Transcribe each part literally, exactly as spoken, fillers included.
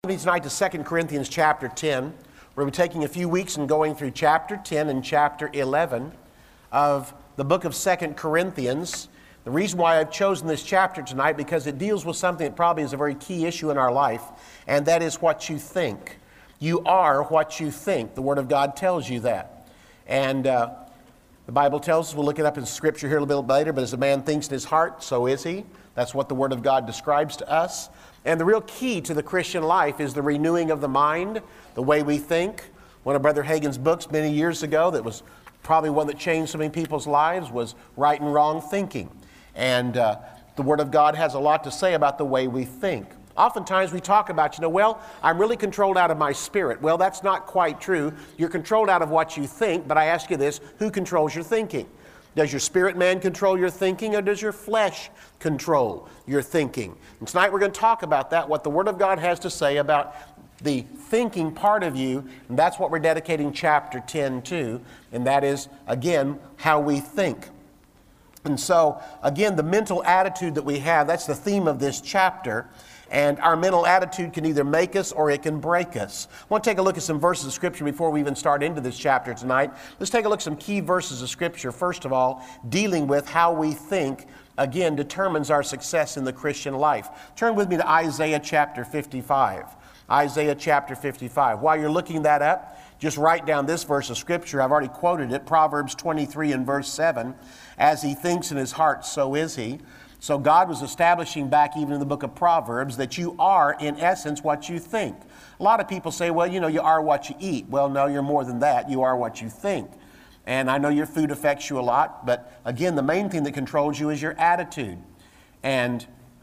me tonight to Second Corinthians chapter ten. We're going to be taking a few weeks and going through chapter ten and chapter eleven of the book of Second Corinthians. The reason why I've chosen this chapter tonight, because it deals with something that probably is a very key issue in our life, and that is what you think. You are what you think. The Word of God tells you that. And uh, the Bible tells us, we'll look it up in Scripture here a little bit later, but as a man thinks in his heart, so is he. That's what the Word of God describes to us. And the real key to the Christian life is the renewing of the mind, the way we think. One of Brother Hagin's books many years ago that was probably one that changed so many people's lives was Right and Wrong Thinking. And uh, the Word of God has a lot to say about the way we think. Oftentimes we talk about, you know, well, I'm really controlled out of my spirit. Well, that's not quite true. You're controlled out of what you think, but I ask you this, who controls your thinking? Does your spirit man control your thinking, or does your flesh control your thinking? And tonight we're going to talk about that, what the Word of God has to say about the thinking part of you, and that's what we're dedicating chapter ten to, and that is, again, how we think. And so, again, the mental attitude that we have, that's the theme of this chapter. And our mental attitude can either make us or it can break us. I want to take a look at some verses of Scripture before we even start into this chapter tonight. Let's take a look at some key verses of Scripture. First of all, dealing with how we think, again, determines our success in the Christian life. Turn with me to Isaiah chapter fifty-five. Isaiah chapter fifty-five. While you're looking that up, just write down this verse of Scripture. I've already quoted it, Proverbs twenty-three and verse seven. As he thinks in his heart, so is he. So God was establishing back even in the book of Proverbs that you are, in essence, what you think. A lot of people say, well, you know, you are what you eat. Well, no, you're more than that. You are what you think. And I know your food affects you a lot, but again, the main thing that controls you is your attitude. And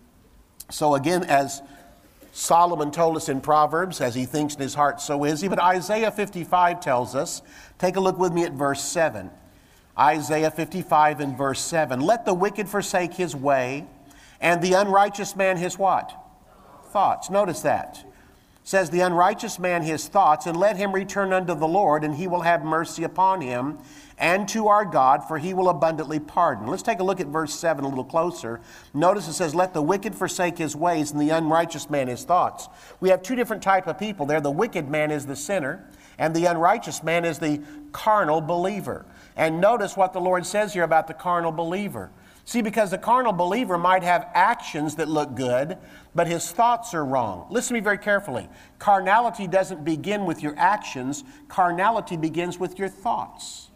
so again, as Solomon told us in Proverbs, as he thinks in his heart, so is he. But Isaiah fifty-five tells us, take a look with me at verse seven. Isaiah fifty-five and verse seven. Let the wicked forsake his way, and the unrighteous man his what? Thoughts. Notice that. It says the unrighteous man his thoughts, and let him return unto the Lord, and he will have mercy upon him, and to our God, for he will abundantly pardon. Let's take a look at verse seven a little closer. Notice it says, let the wicked forsake his ways, and the unrighteous man his thoughts. We have two different types of people there. The wicked man is the sinner, and the unrighteous man is the carnal believer. And notice what the Lord says here about the carnal believer. See, because the carnal believer might have actions that look good, but his thoughts are wrong. Listen to me very carefully. Carnality doesn't begin with your actions. Carnality begins with your thoughts.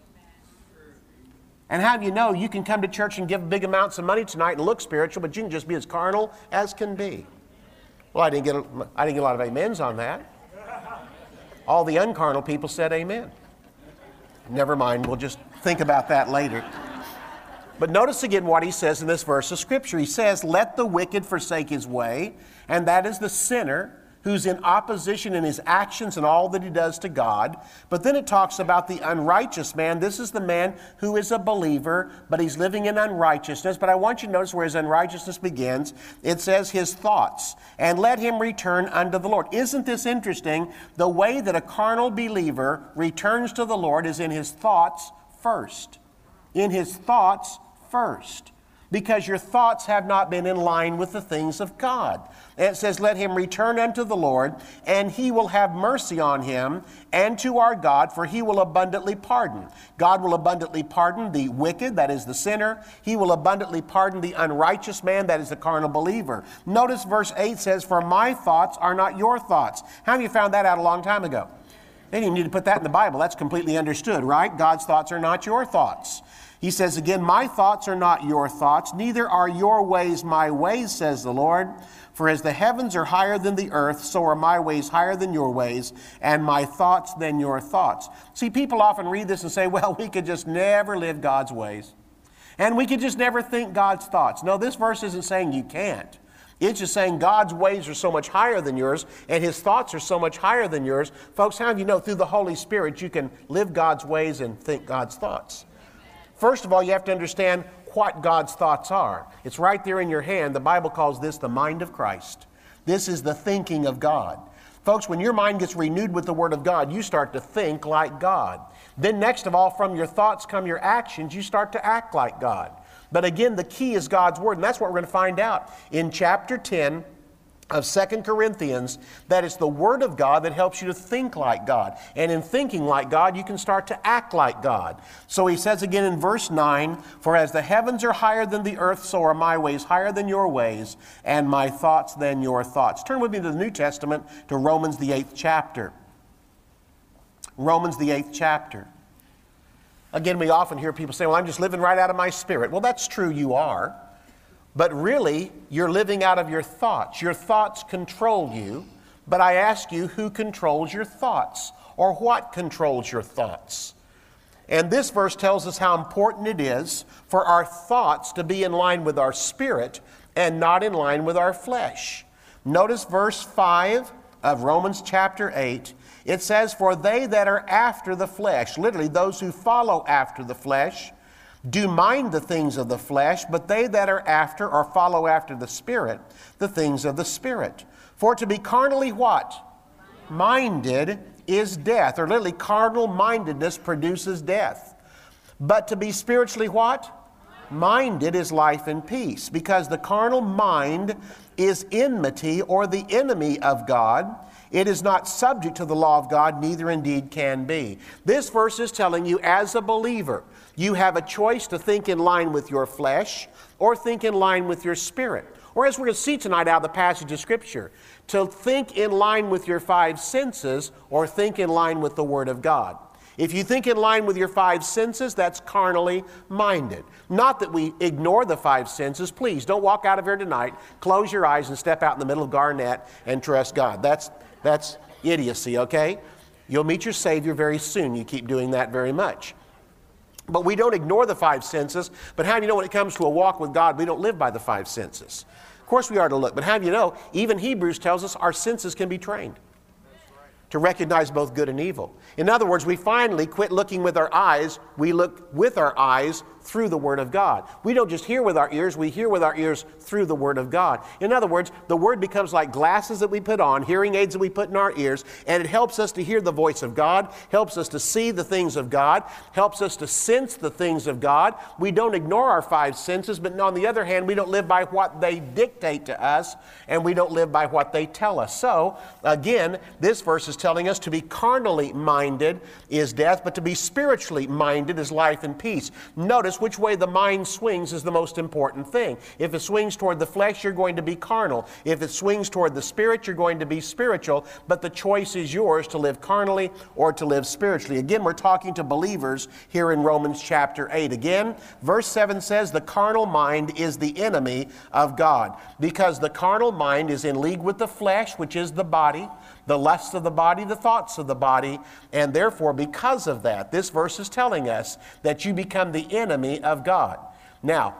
And how do you know? You can come to church and give big amounts of money tonight and look spiritual, but you can just be as carnal as can be. Well, I didn't get a, I didn't get a lot of amens on that. All the uncarnal people said amen. Never mind, we'll just think about that later. But notice again what he says in this verse of Scripture. He says, let the wicked forsake his way, and that is the sinner who's in opposition in his actions and all that he does to God. But then it talks about the unrighteous man. This is the man who is a believer, but he's living in unrighteousness. But I want you to notice where his unrighteousness begins. It says his thoughts, and let him return unto the Lord. Isn't this interesting? The way that a carnal believer returns to the Lord is in his thoughts first. In his thoughts first. Because your thoughts have not been in line with the things of God. And it says, let him return unto the Lord, and he will have mercy on him, and to our God, for he will abundantly pardon. God will abundantly pardon the wicked, that is the sinner. He will abundantly pardon the unrighteous man, that is the carnal believer. Notice verse eight says, for my thoughts are not your thoughts. How many of you found that out a long time ago? They didn't even need to put that in the Bible. That's completely understood, right? God's thoughts are not your thoughts. He says again, my thoughts are not your thoughts, neither are your ways my ways, says the Lord. For as the heavens are higher than the earth, so are my ways higher than your ways, and my thoughts than your thoughts. See, people often read this and say, well, we could just never live God's ways. And we could just never think God's thoughts. No, this verse isn't saying you can't. It's just saying God's ways are so much higher than yours, and his thoughts are so much higher than yours. Folks, how do you know through the Holy Spirit you can live God's ways and think God's thoughts? First of all, you have to understand what God's thoughts are. It's right there in your hand. The Bible calls this the mind of Christ. This is the thinking of God. Folks, when your mind gets renewed with the Word of God, you start to think like God. Then next of all, from your thoughts come your actions. You start to act like God. But again, the key is God's Word, and that's what we're going to find out in chapter ten of Second Corinthians that it's the Word of God that helps you to think like God. And in thinking like God, you can start to act like God. So he says again in verse nine, "For as the heavens are higher than the earth, so are my ways higher than your ways, and my thoughts than your thoughts." Turn with me to the New Testament, to Romans the eighth chapter. Romans the eighth chapter. Again, we often hear people say, "Well, I'm just living right out of my spirit." Well, that's true, you are. But really, you're living out of your thoughts. Your thoughts control you. But I ask you, who controls your thoughts? Or what controls your thoughts? And this verse tells us how important it is for our thoughts to be in line with our spirit and not in line with our flesh. Notice verse five of Romans chapter eight. It says, "For they that are after the flesh," literally those who follow after the flesh, "do mind the things of the flesh, but they that are after or follow after the Spirit, the things of the Spirit. For to be carnally" what? "Minded is death," or literally carnal mindedness produces death. "But to be spiritually" what? "Minded is life and peace," because the carnal mind is enmity or the enemy of God. It is not subject to the law of God, neither indeed can be. This verse is telling you, as a believer, you have a choice to think in line with your flesh or think in line with your spirit. Or as we're going to see tonight out of the passage of Scripture, to think in line with your five senses or think in line with the Word of God. If you think in line with your five senses, that's carnally minded. Not that we ignore the five senses. Please, don't walk out of here tonight, close your eyes and step out in the middle of Garnett and trust God. That's, that's idiocy, okay? You'll meet your Savior very soon. You keep doing that very much. But we don't ignore the five senses. But how do you know when it comes to a walk with God, we don't live by the five senses? Of course we are to look. But how do you know, even Hebrews tells us our senses can be trained to recognize both good and evil. In other words, we finally quit looking with our eyes. We look with our eyes through the Word of God. We don't just hear with our ears, we hear with our ears through the Word of God. In other words, the Word becomes like glasses that we put on, hearing aids that we put in our ears, and it helps us to hear the voice of God, helps us to see the things of God, helps us to sense the things of God. We don't ignore our five senses, but on the other hand, we don't live by what they dictate to us, and we don't live by what they tell us. So, again, this verse is telling us to be carnally minded is death, but to be spiritually minded is life and peace. Notice which way the mind swings is the most important thing. If it swings toward the flesh, you're going to be carnal. If it swings toward the spirit, you're going to be spiritual. But the choice is yours to live carnally or to live spiritually. Again, we're talking to believers here in Romans chapter eight. Again, verse seven says, the carnal mind is the enemy of God, because the carnal mind is in league with the flesh, which is the body, the lusts of the body, the thoughts of the body, and therefore, because of that, this verse is telling us that you become the enemy of God. Now,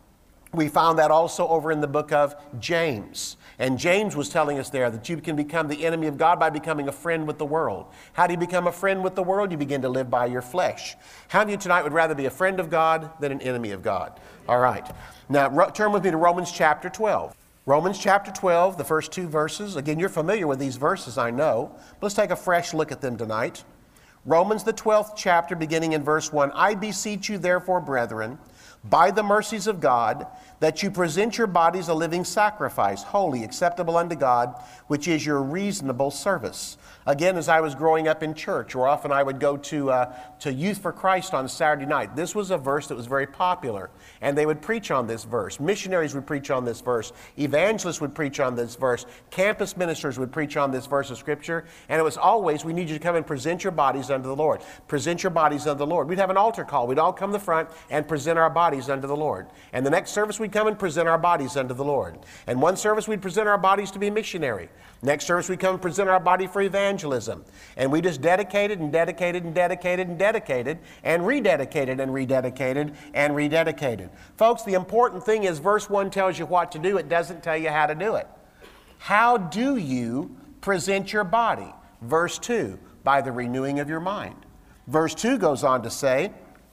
we found that also over in the book of James. And James was telling us there that you can become the enemy of God by becoming a friend with the world. How do you become a friend with the world? You begin to live by your flesh. How many of you tonight would rather be a friend of God than an enemy of God? All right. Now, ro- turn with me to Romans chapter twelve. Romans chapter twelve, the first two verses. Again, you're familiar with these verses, I know. But let's take a fresh look at them tonight. Romans, the twelfth chapter, beginning in verse one. I beseech you, therefore, brethren, by the mercies of God, that you present your bodies a living sacrifice, holy, acceptable unto God, which is your reasonable service. Again, as I was growing up in church, or often I would go to uh, to Youth for Christ on Saturday night, this was a verse that was very popular, and they would preach on this verse. Missionaries would preach on this verse. Evangelists would preach on this verse. Campus ministers would preach on this verse of Scripture, and it was always, we need you to come and present your bodies unto the Lord. Present your bodies unto the Lord. We'd have an altar call. We'd all come to the front and present our bodies unto the Lord. And the next service we'd come and present our bodies unto the Lord. And one service we'd present our bodies to be missionary. Next service we'd come and present our body for evangelism. And we just dedicated and dedicated and dedicated and dedicated and rededicated and rededicated and rededicated. Folks, the important thing is verse one tells you what to do. It doesn't tell you how to do it. How do you present your body? Verse two, by the renewing of your mind. Verse two goes on to say,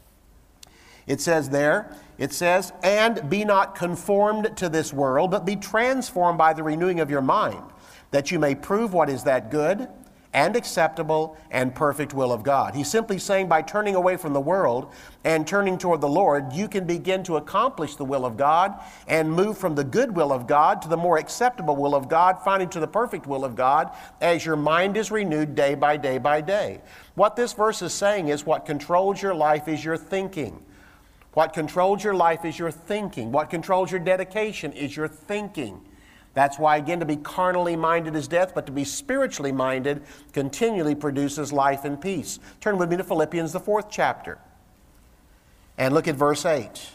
it says there, it says, and be not conformed to this world, but be transformed by the renewing of your mind, that you may prove what is that good and acceptable and perfect will of God. He's simply saying by turning away from the world and turning toward the Lord, you can begin to accomplish the will of God and move from the good will of God to the more acceptable will of God, finally to the perfect will of God, as your mind is renewed day by day by day. What this verse is saying is what controls your life is your thinking. What controls your life is your thinking. What controls your dedication is your thinking. That's why, again, to be carnally minded is death, but to be spiritually minded continually produces life and peace. Turn with me to Philippians, the fourth chapter, and look at verse eight.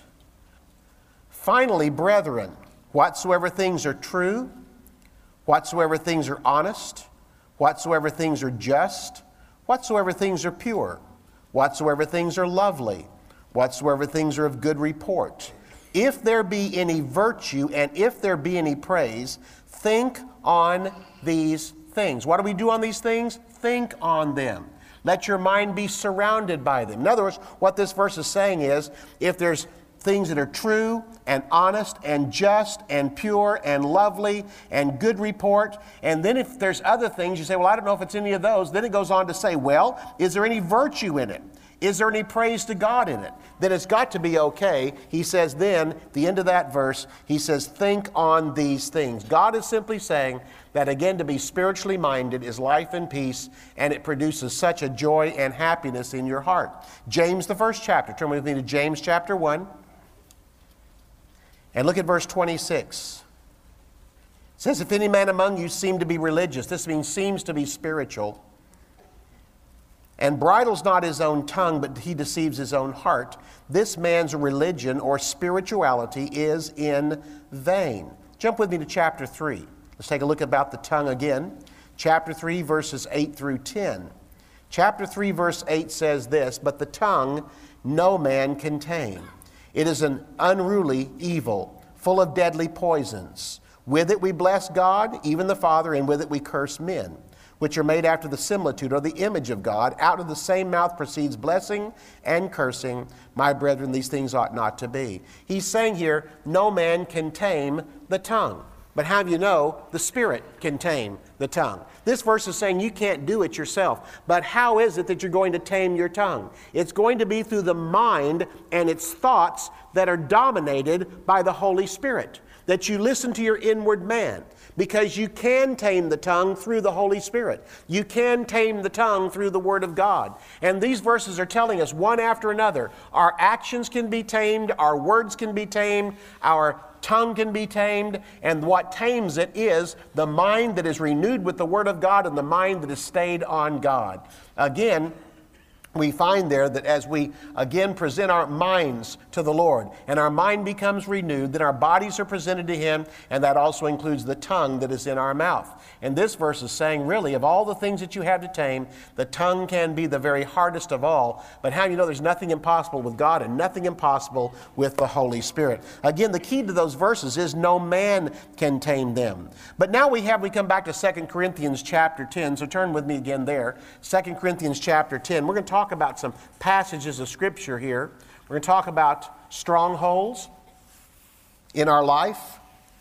Finally, brethren, whatsoever things are true, whatsoever things are honest, whatsoever things are just, whatsoever things are pure, whatsoever things are lovely, whatsoever things are of good report, if there be any virtue and if there be any praise, think on these things. What do we do on these things? Think on them. Let your mind be surrounded by them. In other words, what this verse is saying is, if there's things that are true and honest and just and pure and lovely and good report, and then if there's other things, you say, well, I don't know if it's any of those. Then it goes on to say, well, is there any virtue in it? Is there any praise to God in it? Then it's got to be okay. He says then, the end of that verse, he says, think on these things. God is simply saying that, again, to be spiritually minded is life and peace, and it produces such a joy and happiness in your heart. James, the first chapter. Turn with me to James chapter one. And look at verse twenty-six. It says, if any man among you seem to be religious, this means seems to be spiritual, and bridles not his own tongue, but he deceives his own heart, this man's religion or spirituality is in vain. Jump with me to chapter three. Let's take a look about the tongue again. Chapter three, verses eight through ten. Chapter three, verse eight says this, but the tongue no man can tame. It is an unruly evil, full of deadly poisons. With it we bless God, even the Father, and with it we curse men, which are made after the similitude or the image of God. Out of the same mouth proceeds blessing and cursing. My brethren, these things ought not to be. He's saying here, no man can tame the tongue. But how do you know the Spirit can tame the tongue? This verse is saying you can't do it yourself. But how is it that you're going to tame your tongue? It's going to be through the mind and its thoughts that are dominated by the Holy Spirit. That you listen to your inward man. Because you can tame the tongue through the Holy Spirit. You can tame the tongue through the Word of God. And these verses are telling us one after another, our actions can be tamed, our words can be tamed, our tongue can be tamed, and what tames it is the mind that is renewed with the Word of God and the mind that is stayed on God. Again, we find there that as we again present our minds to the Lord and our mind becomes renewed, then our bodies are presented to Him, and that also includes the tongue that is in our mouth. And this verse is saying, really, of all the things that you have to tame, the tongue can be the very hardest of all. But how do you know there's nothing impossible with God and nothing impossible with the Holy Spirit? Again, the key to those verses is no man can tame them. But now we have, we come back to Second Corinthians chapter ten. So turn with me again there. Second Corinthians chapter ten. We're going to talk about some passages of Scripture here. We're going to talk about strongholds in our life.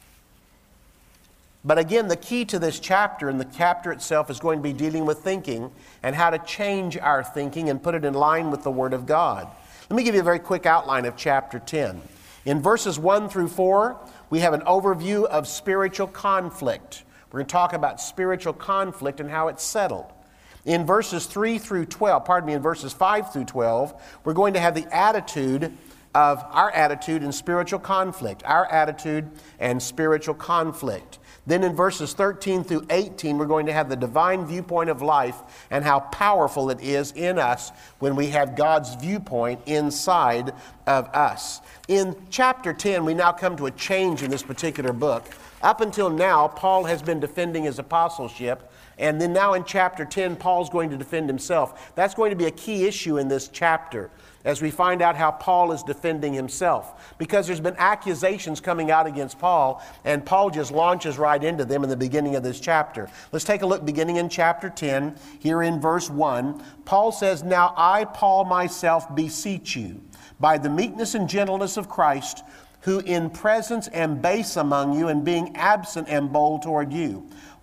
But again, the key to this chapter, and the chapter itself, is going to be dealing with thinking and how to change our thinking and put it in line with the Word of God. Let me give you a very quick outline of chapter ten. In verses one through four, we have an overview of spiritual conflict. We're going to talk about spiritual conflict and how it's settled. In verses three through twelve, pardon me, in verses five through twelve, we're going to have the attitude of our attitude in spiritual conflict, our attitude and spiritual conflict. Then in verses thirteen through eighteen, we're going to have the divine viewpoint of life and how powerful it is in us when we have God's viewpoint inside of us. In chapter ten, we now come to a change in this particular book. Up until now, Paul has been defending his apostleship. And then now in chapter ten, Paul's going to defend himself. That's going to be a key issue in this chapter as we find out how Paul is defending himself. Because there's been accusations coming out against Paul, and Paul just launches right into them in the beginning of this chapter. Let's take a look beginning in chapter ten, here in verse one. Paul says, "Now I, Paul, myself beseech you, by the meekness and gentleness of Christ, who in presence am base among you, and being absent am bold toward you."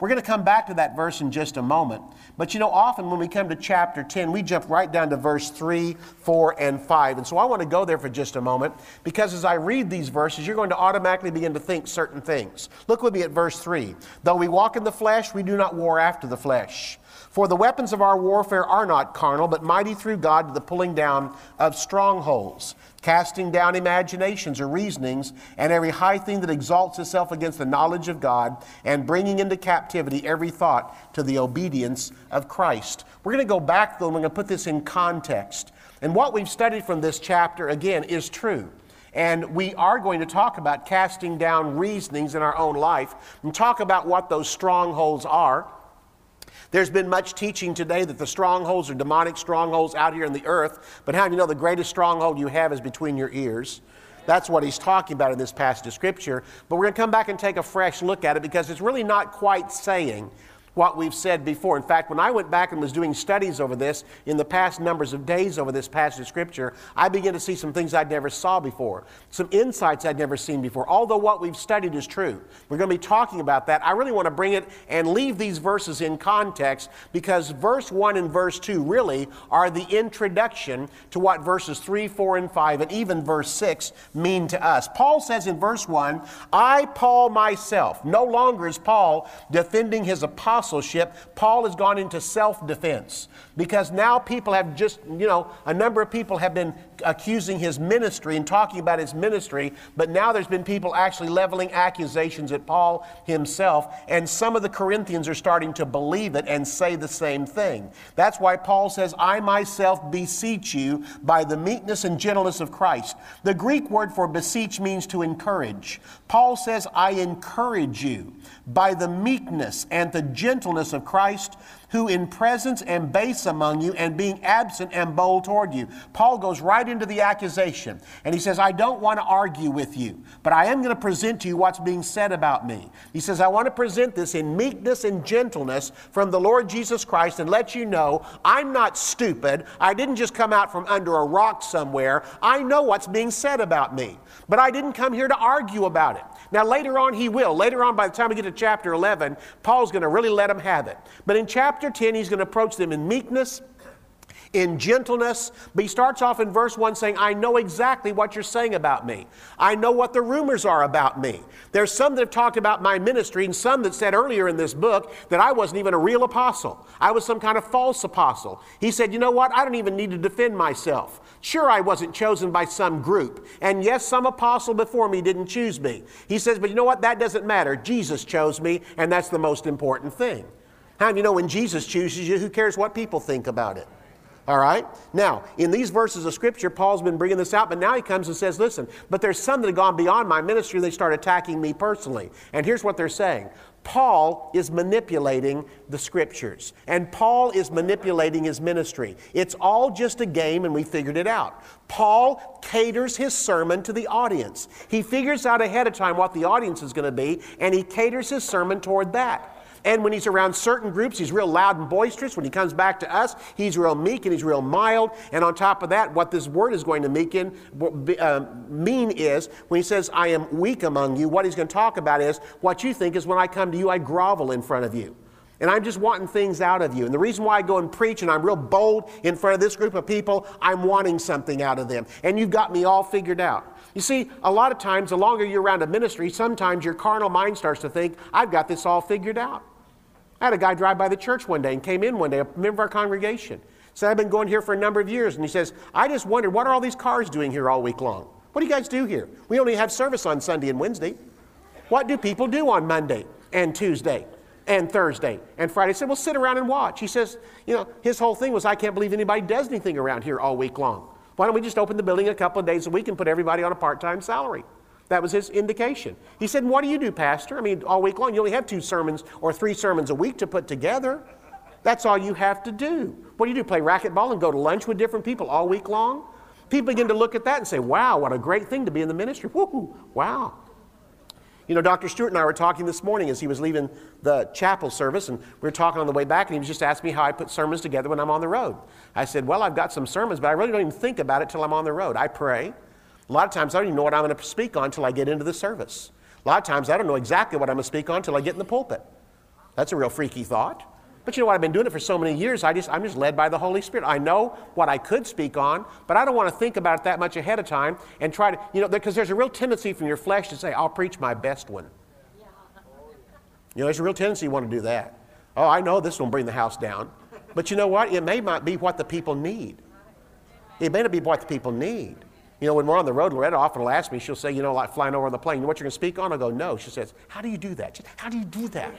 We're going to come back to that verse in just a moment. But you know, often when we come to chapter ten, we jump right down to verse three, four, and five. And so I want to go there for just a moment, because as I read these verses, you're going to automatically begin to think certain things. Look with me at verse three. Though we walk in the flesh, we do not war after the flesh. For the weapons of our warfare are not carnal, but mighty through God to the pulling down of strongholds, casting down imaginations or reasonings, and every high thing that exalts itself against the knowledge of God, and bringing into captivity every thought to the obedience of Christ. We're going to go back, though, and we're going to put this in context. And what we've studied from this chapter, again, is true. And we are going to talk about casting down reasonings in our own life and talk about what those strongholds are. There's been much teaching today that the strongholds are demonic strongholds out here in the earth. But how do you know the greatest stronghold you have is between your ears? That's what he's talking about in this passage of Scripture. But we're going to come back and take a fresh look at it, because it's really not quite saying what we've said before. In fact, when I went back and was doing studies over this in the past numbers of days over this passage of Scripture, I began to see some things I'd never saw before, some insights I'd never seen before. Although what we've studied is true, we're going to be talking about that. I really want to bring it and leave these verses in context, because verse one and verse two really are the introduction to what verses three, four, and five, and even verse six mean to us. Paul says in verse one, I, Paul, myself. No longer is Paul defending his apostleship. Paul has gone into self-defense, because now people have just, you know, a number of people have been accusing his ministry and talking about his ministry, but now there's been people actually leveling accusations at Paul himself, and some of the Corinthians are starting to believe it and say the same thing. That's why Paul says, I myself beseech you by the meekness and gentleness of Christ. The Greek word for beseech means to encourage. Paul says, I encourage you by the meekness and the gentleness of Christ, who in presence am base among you, and being absent am bold toward you. Paul goes right into the accusation, and he says, I don't want to argue with you, but I am going to present to you what's being said about me. He says, I want to present this in meekness and gentleness from the Lord Jesus Christ, and let you know I'm not stupid. I didn't just come out from under a rock somewhere. I know what's being said about me, but I didn't come here to argue about it. Now later on he will. Later on, by the time we get to chapter eleven, Paul's going to really let them have it. But in chapter ten, he's going to approach them in meekness, in gentleness. But he starts off in verse one saying, I know exactly what you're saying about me. I know what the rumors are about me. There's some that have talked about my ministry, and some that said earlier in this book that I wasn't even a real apostle. I was some kind of false apostle. He said, you know what? I don't even need to defend myself. Sure, I wasn't chosen by some group. And yes, some apostle before me didn't choose me. He says, but you know what? That doesn't matter. Jesus chose me, and that's the most important thing. How do you know when Jesus chooses you, who cares what people think about it? All right? Now, in these verses of Scripture, Paul's been bringing this out, but now he comes and says, listen, but there's some that have gone beyond my ministry. They start attacking me personally. And here's what they're saying. Paul is manipulating the Scriptures, and Paul is manipulating his ministry. It's all just a game, and we figured it out. Paul caters his sermon to the audience. He figures out ahead of time what the audience is going to be, and he caters his sermon toward that. And when he's around certain groups, he's real loud and boisterous. When he comes back to us, he's real meek and he's real mild. And on top of that, what this word is going to meek in, uh, mean is, when he says, I am weak among you, what he's going to talk about is, what you think is when I come to you, I grovel in front of you. And I'm just wanting things out of you. And the reason why I go and preach and I'm real bold in front of this group of people, I'm wanting something out of them. And you've got me all figured out. You see, a lot of times, the longer you're around a ministry, sometimes your carnal mind starts to think, I've got this all figured out. I had a guy drive by the church one day and came in one day, a member of our congregation. Said, I've been going here for a number of years. And he says, I just wondered, what are all these cars doing here all week long? What do you guys do here? We only have service on Sunday and Wednesday. What do people do on Monday and Tuesday and Thursday and Friday? I said, well, sit around and watch. He says, you know, his whole thing was, I can't believe anybody does anything around here all week long. Why don't we just open the building a couple of days a week and put everybody on a part-time salary? That was his indication. He said, what do you do, Pastor? I mean, all week long, you only have two sermons or three sermons a week to put together. That's all you have to do. What do you do, play racquetball and go to lunch with different people all week long? People begin to look at that and say, wow, what a great thing to be in the ministry. Woo-hoo, wow. You know, Doctor Stewart and I were talking this morning as he was leaving the chapel service, and we were talking on the way back, and he was just asking me how I put sermons together when I'm on the road. I said, well, I've got some sermons, but I really don't even think about it till I'm on the road. I pray. A lot of times I don't even know what I'm going to speak on until I get into the service. A lot of times I don't know exactly what I'm going to speak on until I get in the pulpit. That's a real freaky thought. But you know what? I've been doing it for so many years, I just, I'm just led by the Holy Spirit. I know what I could speak on, but I don't want to think about it that much ahead of time and try to, you know, because there's a real tendency from your flesh to say, I'll preach my best one. You know, there's a real tendency you want to do that. Oh, I know this will bring the house down. But you know what? It may not be what the people need. It may not be what the people need. You know, when we're on the road, Loretta often will ask me, she'll say, you know, like flying over on the plane, you know what you're going to speak on? I'll go, no. She says, how do you do that? She says, how do you do that?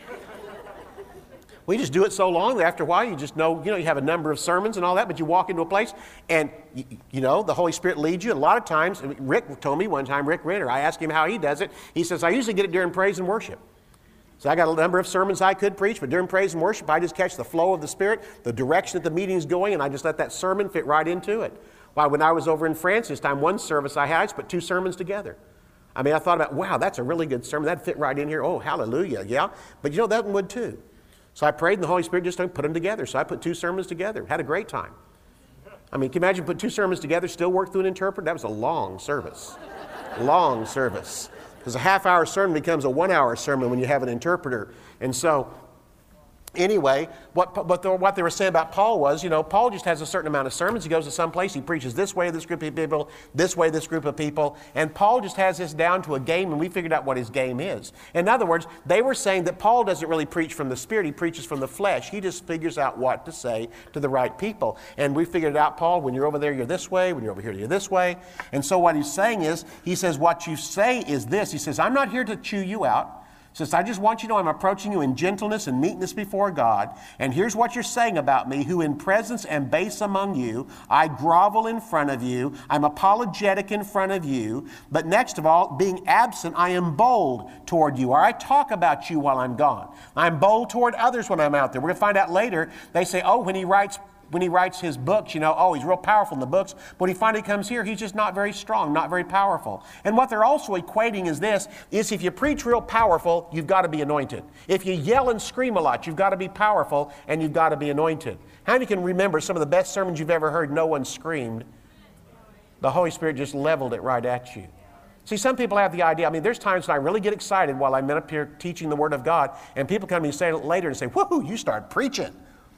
We just do it so long that after a while you just know, you know, you have a number of sermons and all that, but you walk into a place and, you, you know, the Holy Spirit leads you. A lot of times, Rick told me one time, Rick Renner, I asked him how he does it. He says, I usually get it during praise and worship. So I got a number of sermons I could preach, but during praise and worship, I just catch the flow of the Spirit, the direction that the meeting's going, and I just let that sermon fit right into it. Why, when I was over in France this time, one service I had, I just put two sermons together. I mean, I thought about, wow, that's a really good sermon. That'd fit right in here. Oh, hallelujah, yeah. But you know, that one would too. So I prayed and the Holy Spirit just put them together. So I put two sermons together. Had a great time. I mean, can you imagine put two sermons together, still work through an interpreter? That was a long service. Long service. Because a half-hour sermon becomes a one-hour sermon when you have an interpreter. And so, anyway, what, what, the, what they were saying about Paul was, you know, Paul just has a certain amount of sermons. He goes to some place, he preaches this way to this group of people, this way this group of people. And Paul just has this down to a game, and we figured out what his game is. In other words, they were saying that Paul doesn't really preach from the Spirit, he preaches from the flesh. He just figures out what to say to the right people. And we figured it out, Paul, when you're over there, you're this way. When you're over here, you're this way. And so what he's saying is, he says, what you say is this. He says, I'm not here to chew you out. Says, I just want you to know I'm approaching you in gentleness and meekness before God. And here's what you're saying about me, who in presence am base among you. I grovel in front of you. I'm apologetic in front of you. But next of all, being absent, I am bold toward you. Or I talk about you while I'm gone. I'm bold toward others when I'm out there. We're going to find out later. They say, oh, when he writes When he writes his books, you know, oh, he's real powerful in the books. But when he finally comes here, he's just not very strong, not very powerful. And what they're also equating is this, is if you preach real powerful, you've got to be anointed. If you yell and scream a lot, you've got to be powerful and you've got to be anointed. How many can remember some of the best sermons you've ever heard, no one screamed? The Holy Spirit just leveled it right at you. See, some people have the idea, I mean, there's times when I really get excited while I'm up here teaching the Word of God, and people come to me and say later and say, woohoo, you start preaching.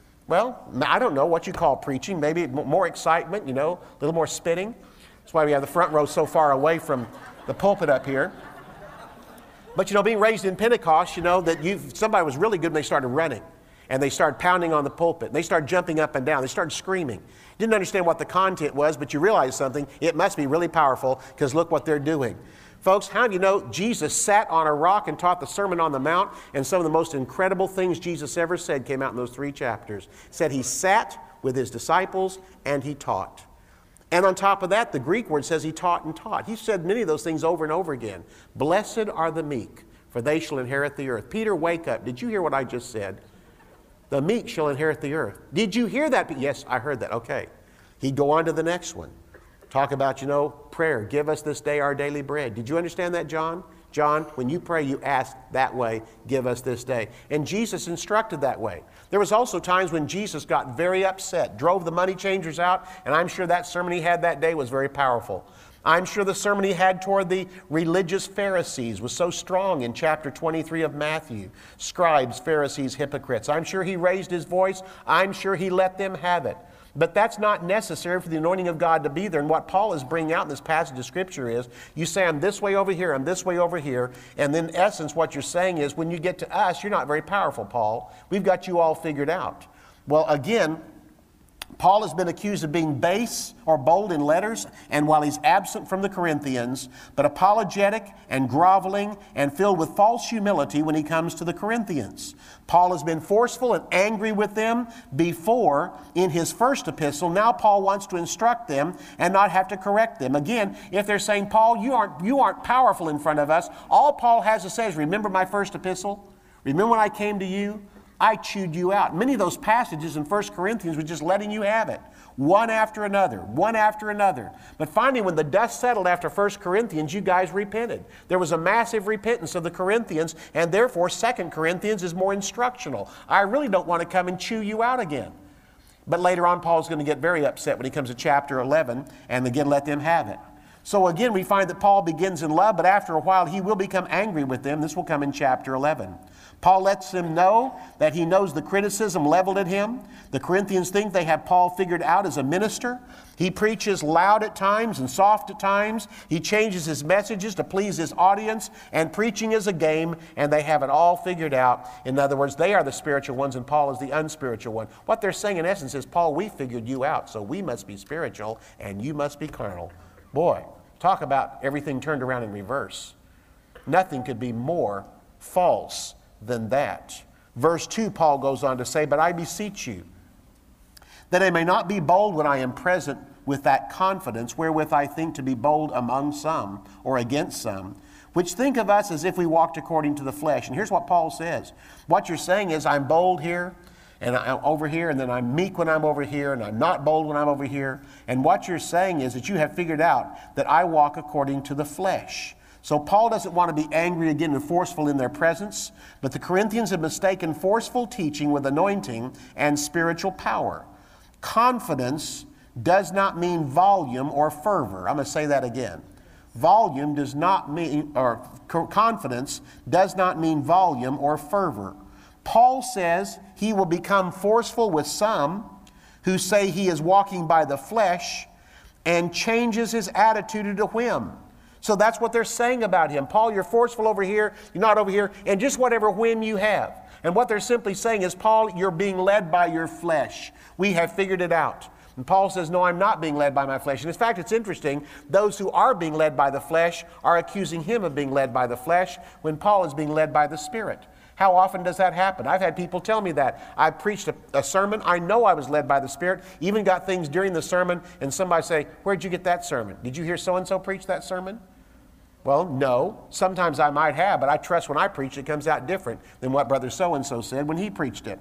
Well, I don't know what you call preaching. Maybe more excitement, you know, a little more spitting. That's why we have the front row so far away from the pulpit up here. But, you know, being raised in Pentecost, you know, that you've, somebody was really good when they started running. And they started pounding on the pulpit. They started jumping up and down. They started screaming. Didn't understand what the content was, but you realize something. It must be really powerful because look what they're doing. Folks, how do you know Jesus sat on a rock and taught the Sermon on the Mount, and some of the most incredible things Jesus ever said came out in those three chapters. It said he sat with his disciples and he taught. And on top of that, the Greek word says he taught and taught. He said many of those things over and over again. Blessed are the meek, for they shall inherit the earth. Peter, wake up. Did you hear what I just said? The meek shall inherit the earth. Did you hear that? Yes, I heard that. Okay. He'd go on to the next one. Talk about, you know, prayer. Give us this day our daily bread. Did you understand that, John? John, when you pray, you ask that way, give us this day. And Jesus instructed that way. There was also times when Jesus got very upset, drove the money changers out, and I'm sure that sermon he had that day was very powerful. I'm sure the sermon he had toward the religious Pharisees was so strong in chapter twenty-three of Matthew. Scribes, Pharisees, hypocrites. I'm sure he raised his voice. I'm sure he let them have it. But that's not necessary for the anointing of God to be there. And what Paul is bringing out in this passage of Scripture is, you say, I'm this way over here, I'm this way over here. And then in essence, what you're saying is, when you get to us, you're not very powerful, Paul. We've got you all figured out. Well, again, Paul has been accused of being base or bold in letters, and while he's absent from the Corinthians, but apologetic and groveling and filled with false humility when he comes to the Corinthians. Paul has been forceful and angry with them before in his first epistle. Now Paul wants to instruct them and not have to correct them. Again, if they're saying, Paul, you aren't, you aren't powerful in front of us, all Paul has to say is, remember my first epistle? Remember when I came to you? I chewed you out. Many of those passages in First Corinthians were just letting you have it. One after another, one after another. But finally, when the dust settled after First Corinthians, you guys repented. There was a massive repentance of the Corinthians, and therefore Second Corinthians is more instructional. I really don't want to come and chew you out again. But later on, Paul's going to get very upset when he comes to chapter eleven, and again, let them have it. So again, we find that Paul begins in love, but after a while, he will become angry with them. This will come in chapter eleven. Paul lets them know that he knows the criticism leveled at him. The Corinthians think they have Paul figured out as a minister. He preaches loud at times and soft at times. He changes his messages to please his audience, and preaching is a game, and they have it all figured out. In other words, they are the spiritual ones and Paul is the unspiritual one. What they're saying in essence is, Paul, we figured you out, so we must be spiritual and you must be carnal. Boy, talk about everything turned around in reverse. Nothing could be more false than that. Verse two, Paul goes on to say, but I beseech you, that I may not be bold when I am present with that confidence wherewith I think to be bold among some or against some, which think of us as if we walked according to the flesh. And here's what Paul says. What you're saying is, I'm bold here and I'm over here, and then I'm meek when I'm over here, and I'm not bold when I'm over here. And what you're saying is that you have figured out that I walk according to the flesh. So Paul doesn't want to be angry again and forceful in their presence, but the Corinthians have mistaken forceful teaching with anointing and spiritual power. Confidence does not mean volume or fervor. I'm going to say that again. Volume does not mean, or confidence does not mean volume or fervor. Paul says he will become forceful with some who say he is walking by the flesh, and changes his attitude to whim. So that's what they're saying about him. Paul, you're forceful over here, you're not over here, and just whatever whim you have. And what they're simply saying is, Paul, you're being led by your flesh. We have figured it out. And Paul says, no, I'm not being led by my flesh. And in fact, it's interesting, those who are being led by the flesh are accusing him of being led by the flesh when Paul is being led by the Spirit. How often does that happen? I've had people tell me that. I preached a, a sermon. I know I was led by the Spirit. Even got things during the sermon, and somebody say, where'd you get that sermon? Did you hear so-and-so preach that sermon? Well, no. Sometimes I might have, but I trust when I preach it comes out different than what Brother so-and-so said when he preached it.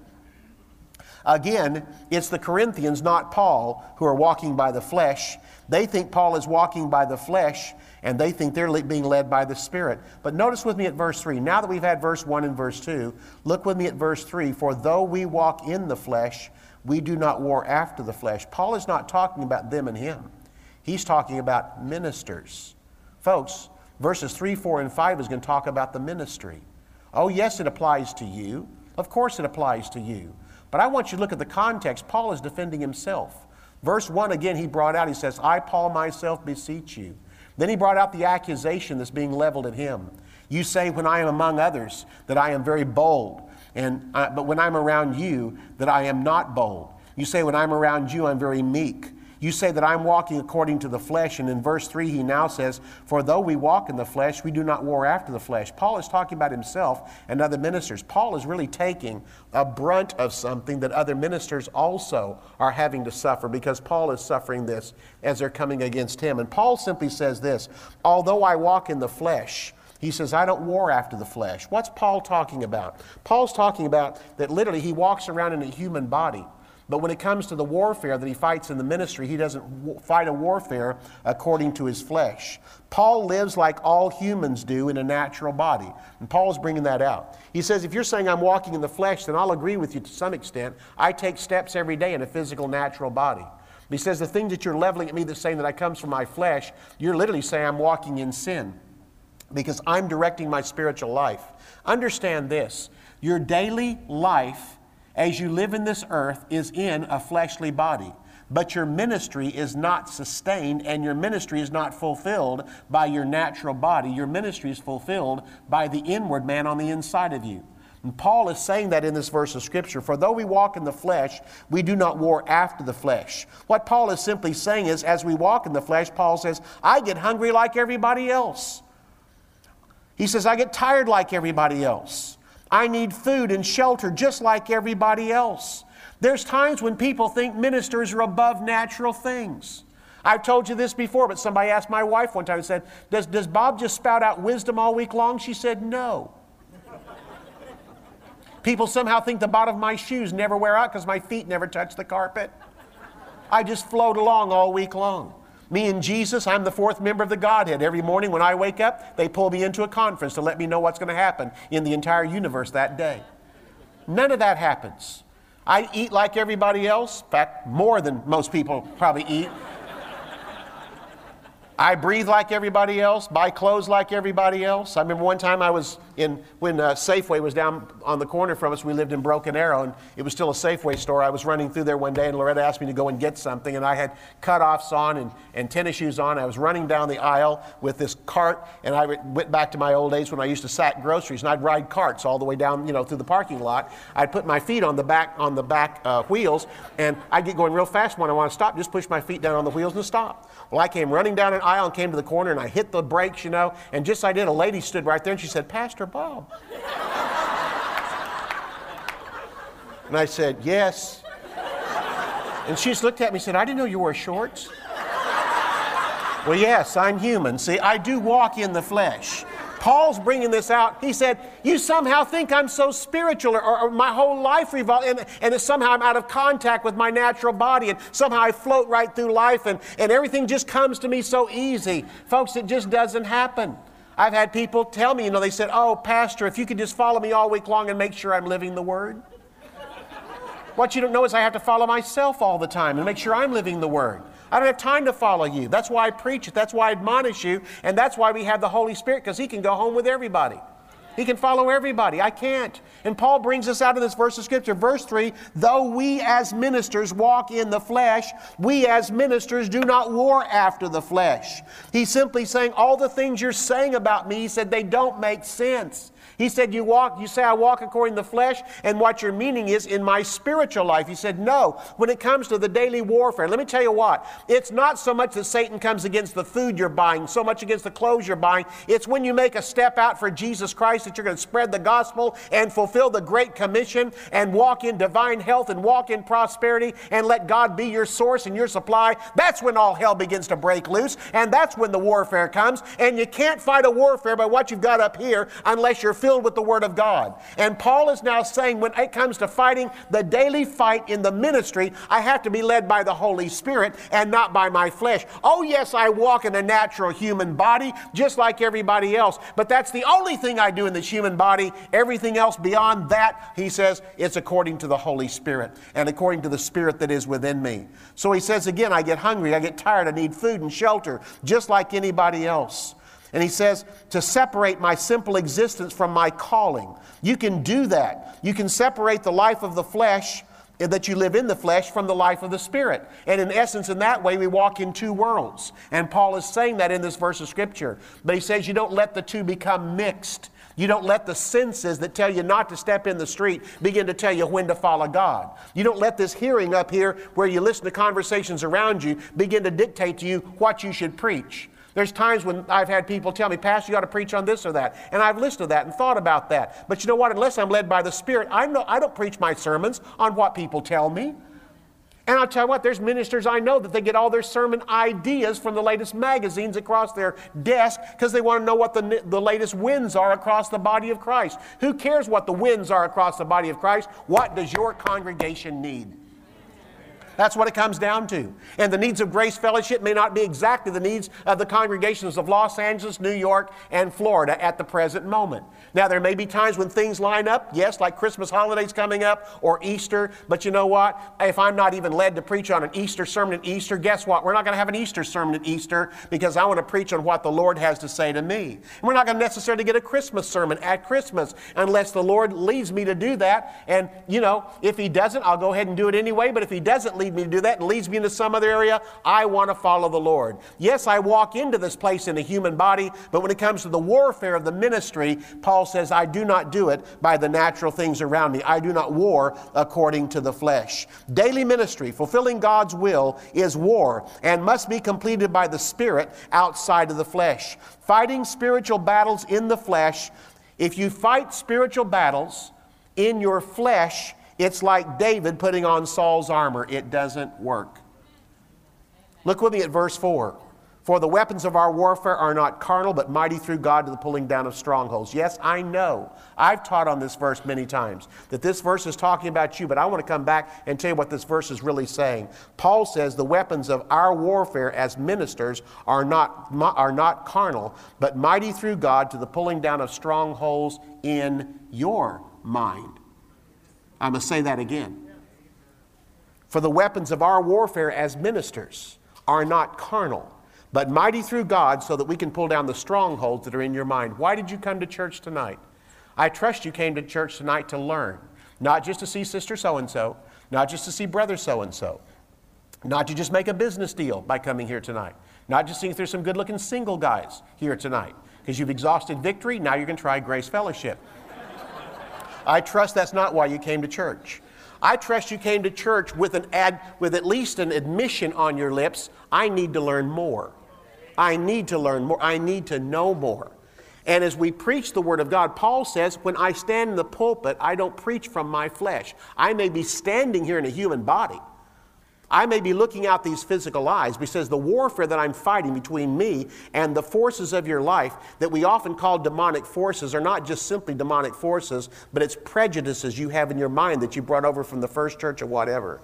Again, it's the Corinthians, not Paul, who are walking by the flesh. They think Paul is walking by the flesh, and they think they're being led by the Spirit. But notice with me at verse three. Now that we've had verse one and verse two, look with me at verse three. For though we walk in the flesh, we do not war after the flesh. Paul is not talking about them and him. He's talking about ministers. Folks, verses three, four, and five is going to talk about the ministry. Oh, yes, it applies to you. Of course it applies to you. But I want you to look at the context. Paul is defending himself. Verse one, again, he brought out, he says, I, Paul, myself, beseech you. Then he brought out the accusation that's being leveled at him. You say, when I am among others, that I am very bold, and I, but when I'm around you, that I am not bold. You say, when I'm around you, I'm very meek. You say that I'm walking according to the flesh, and in verse three he now says, for though we walk in the flesh, we do not war after the flesh. Paul is talking about himself and other ministers. Paul is really taking a brunt of something that other ministers also are having to suffer, because Paul is suffering this as they're coming against him. And Paul simply says this, although I walk in the flesh, he says, I don't war after the flesh. What's Paul talking about? Paul's talking about that literally he walks around in a human body. But when it comes to the warfare that he fights in the ministry, he doesn't fight a warfare according to his flesh. Paul lives like all humans do in a natural body. And Paul's bringing that out. He says, if you're saying I'm walking in the flesh, then I'll agree with you to some extent. I take steps every day in a physical, natural body. But he says, the thing that you're leveling at me that's saying that I comes from my flesh, you're literally saying I'm walking in sin, because I'm directing my spiritual life. Understand this, your daily life as you live in this earth is in a fleshly body. But your ministry is not sustained, and your ministry is not fulfilled by your natural body. Your ministry is fulfilled by the inward man on the inside of you. And Paul is saying that in this verse of Scripture. For though we walk in the flesh, we do not war after the flesh. What Paul is simply saying is, as we walk in the flesh, Paul says, I get hungry like everybody else. He says, I get tired like everybody else. I need food and shelter just like everybody else. There's times when people think ministers are above natural things. I've told you this before, but somebody asked my wife one time and said, does, does Bob just spout out wisdom all week long? She said, no. People somehow think the bottom of my shoes never wear out because my feet never touch the carpet. I just float along all week long. Me and Jesus, I'm the fourth member of the Godhead. Every morning when I wake up, they pull me into a conference to let me know what's going to happen in the entire universe that day. None of that happens. I eat like everybody else. In fact, more than most people probably eat. I breathe like everybody else, buy clothes like everybody else. I remember one time I was in, when uh, Safeway was down on the corner from us, we lived in Broken Arrow, and it was still a Safeway store. I was running through there one day, and Loretta asked me to go and get something, and I had cutoffs on and, and tennis shoes on. I was running down the aisle with this cart, and I went back to my old days when I used to sack groceries, and I'd ride carts all the way down, you know, through the parking lot. I'd put my feet on the back, on the back uh, wheels, and I'd get going real fast when I want to stop, just push my feet down on the wheels and stop. Well, I came running down an aisle and came to the corner, and I hit the brakes, you know, and just as I did, a lady stood right there, and she said, "Pastor Bob." And I said, "Yes." And she just looked at me and said, "I didn't know you wore shorts." Well, yes, I'm human. See, I do walk in the flesh. Paul's bringing this out. He said, you somehow think I'm so spiritual, or, or my whole life revolves, and, and it's somehow I'm out of contact with my natural body, and somehow I float right through life, and, and everything just comes to me so easy. Folks, it just doesn't happen. I've had people tell me, you know, they said, "Oh, Pastor, if you could just follow me all week long and make sure I'm living the Word." What you don't know is I have to follow myself all the time and make sure I'm living the Word. I don't have time to follow you. That's why I preach it. That's why I admonish you. And that's why we have the Holy Spirit, because He can go home with everybody. He can follow everybody. I can't. And Paul brings us out of this verse of Scripture. Verse three, though we as ministers walk in the flesh, we as ministers do not war after the flesh. He's simply saying all the things you're saying about me, he said, they don't make sense. He said, you walk, you say I walk according to the flesh, and what your meaning is in my spiritual life. He said, no, when it comes to the daily warfare, let me tell you what, it's not so much that Satan comes against the food you're buying, so much against the clothes you're buying. It's when you make a step out for Jesus Christ that you're going to spread the gospel and fulfill the Great Commission and walk in divine health and walk in prosperity and let God be your source and your supply. That's when all hell begins to break loose, and that's when the warfare comes. And you can't fight a warfare by what you've got up here unless you're filled with the Word of God. And Paul is now saying when it comes to fighting the daily fight in the ministry, I have to be led by the Holy Spirit and not by my flesh. Oh yes, I walk in a natural human body just like everybody else, but that's the only thing I do in this human body. Everything else beyond that, he says, it's according to the Holy Spirit and according to the Spirit that is within me. So he says again, I get hungry, I get tired, I need food and shelter just like anybody else. And he says, to separate my simple existence from my calling. You can do that. You can separate the life of the flesh, that you live in the flesh, from the life of the Spirit. And in essence, in that way, we walk in two worlds. And Paul is saying that in this verse of Scripture. But he says you don't let the two become mixed. You don't let the senses that tell you not to step in the street begin to tell you when to follow God. You don't let this hearing up here where you listen to conversations around you begin to dictate to you what you should preach. There's times when I've had people tell me, Pastor, you ought to preach on this or that. And I've listened to that and thought about that. But you know what? Unless I'm led by the Spirit, I'm no, I don't preach my sermons on what people tell me. And I'll tell you what, there's ministers I know that they get all their sermon ideas from the latest magazines across their desk because they want to know what the, the latest winds are across the body of Christ. Who cares what the winds are across the body of Christ? What does your congregation need? That's what it comes down to. And the needs of Grace Fellowship may not be exactly the needs of the congregations of Los Angeles, New York, and Florida at the present moment. Now, there may be times when things line up, yes, like Christmas holidays coming up or Easter, but you know what? If I'm not even led to preach on an Easter sermon at Easter, guess what? We're not going to have an Easter sermon at Easter because I want to preach on what the Lord has to say to me. And we're not going to necessarily get a Christmas sermon at Christmas unless the Lord leads me to do that. And, you know, if He doesn't, I'll go ahead and do it anyway, but if He doesn't lead me to do that and leads me into some other area, I want to follow the Lord. Yes, I walk into this place in a human body, but when it comes to the warfare of the ministry, Paul says, I do not do it by the natural things around me. I do not war according to the flesh. Daily ministry, fulfilling God's will, is war and must be completed by the Spirit outside of the flesh. Fighting spiritual battles in the flesh, if you fight spiritual battles in your flesh, it's like David putting on Saul's armor. It doesn't work. Look with me at verse four. For the weapons of our warfare are not carnal, but mighty through God to the pulling down of strongholds. Yes, I know. I've taught on this verse many times, that this verse is talking about you, but I want to come back and tell you what this verse is really saying. Paul says the weapons of our warfare as ministers are not, are not carnal, but mighty through God to the pulling down of strongholds in your mind. I must say that again. For the weapons of our warfare as ministers are not carnal, but mighty through God so that we can pull down the strongholds that are in your mind. Why did you come to church tonight? I trust you came to church tonight to learn, not just to see sister so-and-so, not just to see brother so-and-so, not to just make a business deal by coming here tonight, not just seeing if there's some good-looking single guys here tonight, because you've exhausted victory, now you're going to try Grace Fellowship. I trust that's not why you came to church. I trust you came to church with an ad, with at least an admission on your lips, I need to learn more. I need to learn more. I need to know more. And as we preach the Word of God, Paul says, when I stand in the pulpit, I don't preach from my flesh. I may be standing here in a human body. I may be looking out these physical eyes, but he says the warfare that I'm fighting between me and the forces of your life that we often call demonic forces are not just simply demonic forces, but it's prejudices you have in your mind that you brought over from the first church of whatever.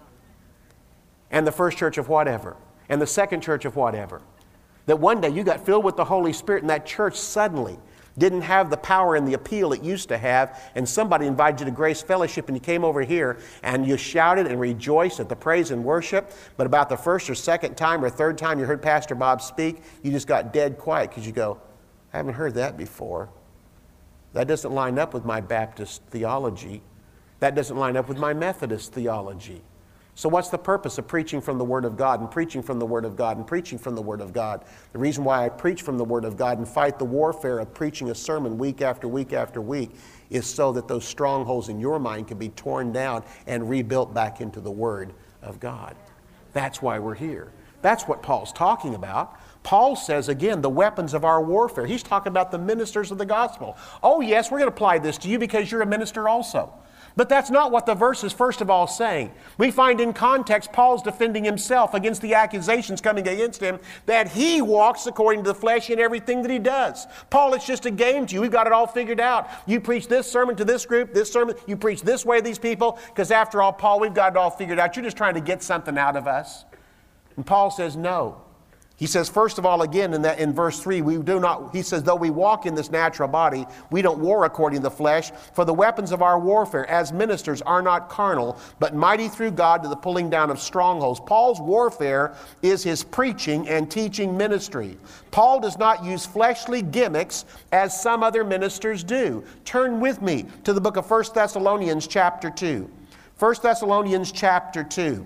And the first church of whatever. And the second church of whatever. That one day you got filled with the Holy Spirit and that church suddenly didn't have the power and the appeal it used to have, and somebody invited you to Grace Fellowship and you came over here and you shouted and rejoiced at the praise and worship, but about the first or second time or third time you heard Pastor Bob speak, you just got dead quiet because you go, I haven't heard that before. That doesn't line up with my Baptist theology. That doesn't line up with my Methodist theology. So what's the purpose of preaching from the Word of God and preaching from the Word of God and preaching from the Word of God? The reason why I preach from the Word of God and fight the warfare of preaching a sermon week after week after week is so that those strongholds in your mind can be torn down and rebuilt back into the Word of God. That's why we're here. That's what Paul's talking about. Paul says, again, the weapons of our warfare. He's talking about the ministers of the gospel. Oh, yes, we're going to apply this to you because you're a minister also. But that's not what the verse is first of all saying. We find in context Paul's defending himself against the accusations coming against him that he walks according to the flesh in everything that he does. Paul, it's just a game to you. We've got it all figured out. You preach this sermon to this group, this sermon, you preach this way to these people, because after all, Paul, we've got it all figured out. You're just trying to get something out of us. And Paul says, no. He says, first of all, again, in that in verse three, we do not, he says, though we walk in this natural body, we don't war according to the flesh, for the weapons of our warfare as ministers are not carnal, but mighty through God to the pulling down of strongholds. Paul's warfare is his preaching and teaching ministry. Paul does not use fleshly gimmicks as some other ministers do. Turn with me to the book of First Thessalonians chapter two. First Thessalonians chapter two.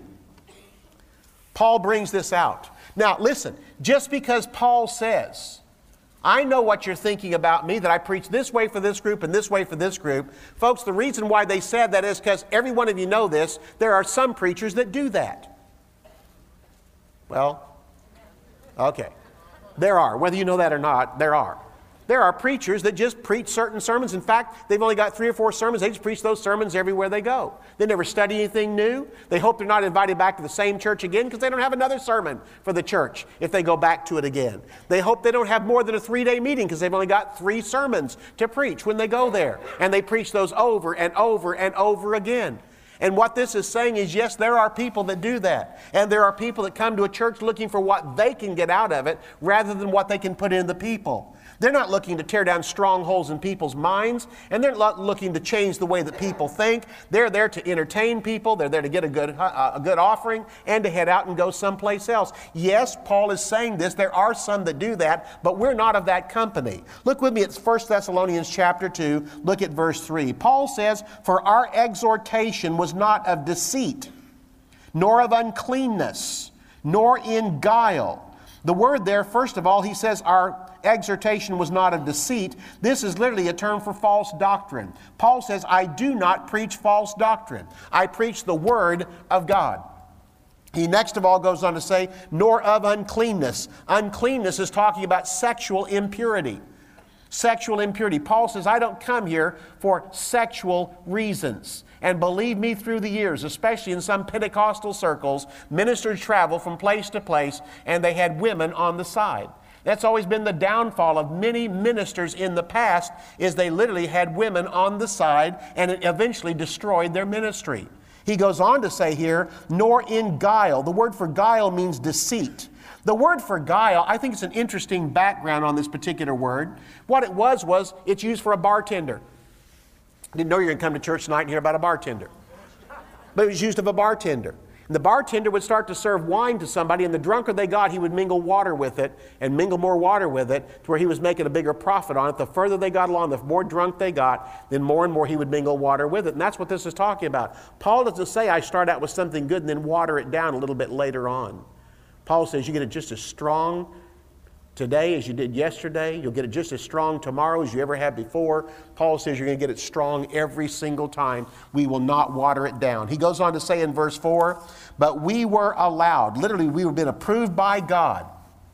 Paul brings this out. Now, listen, just because Paul says, I know what you're thinking about me, that I preach this way for this group and this way for this group. Folks, the reason why they said that is because every one of you know this, there are some preachers that do that. Well, okay. There are. Whether you know that or not, there are. There are preachers that just preach certain sermons. In fact, they've only got three or four sermons. They just preach those sermons everywhere they go. They never study anything new. They hope they're not invited back to the same church again because they don't have another sermon for the church if they go back to it again. They hope they don't have more than a three-day meeting because they've only got three sermons to preach when they go there. And they preach those over and over and over again. And what this is saying is, yes, there are people that do that. And there are people that come to a church looking for what they can get out of it rather than what they can put in the people. They're not looking to tear down strongholds in people's minds, and they're not looking to change the way that people think. They're there to entertain people. They're there to get a good, uh, a good offering and to head out and go someplace else. Yes, Paul is saying this. There are some that do that, but we're not of that company. Look with me at First Thessalonians chapter two. Look at verse three. Paul says, for our exhortation was not of deceit, nor of uncleanness, nor in guile. The word there, first of all, he says our exhortation was not of deceit. This is literally a term for false doctrine. Paul says, I do not preach false doctrine. I preach the Word of God. He next of all goes on to say, nor of uncleanness. Uncleanness is talking about sexual impurity. Sexual impurity. Paul says, I don't come here for sexual reasons. And believe me, through the years, especially in some Pentecostal circles, ministers travel from place to place, and they had women on the side. That's always been the downfall of many ministers in the past, is they literally had women on the side, and it eventually destroyed their ministry. He goes on to say here, nor in guile. The word for guile means deceit. The word for guile, I think it's an interesting background on this particular word. What it was, was it's used for a bartender. Didn't know you were going to come to church tonight and hear about a bartender. But it was used of a bartender. And the bartender would start to serve wine to somebody, and the drunker they got, he would mingle water with it and mingle more water with it to where he was making a bigger profit on it. The further they got along, the more drunk they got, then more and more he would mingle water with it. And that's what this is talking about. Paul doesn't say I start out with something good and then water it down a little bit later on. Paul says you get it just as strong today as you did yesterday. You'll get it just as strong tomorrow as you ever had before. Paul says you're going to get it strong every single time. We will not water it down. He goes on to say in verse four, but we were allowed, literally we have been approved by God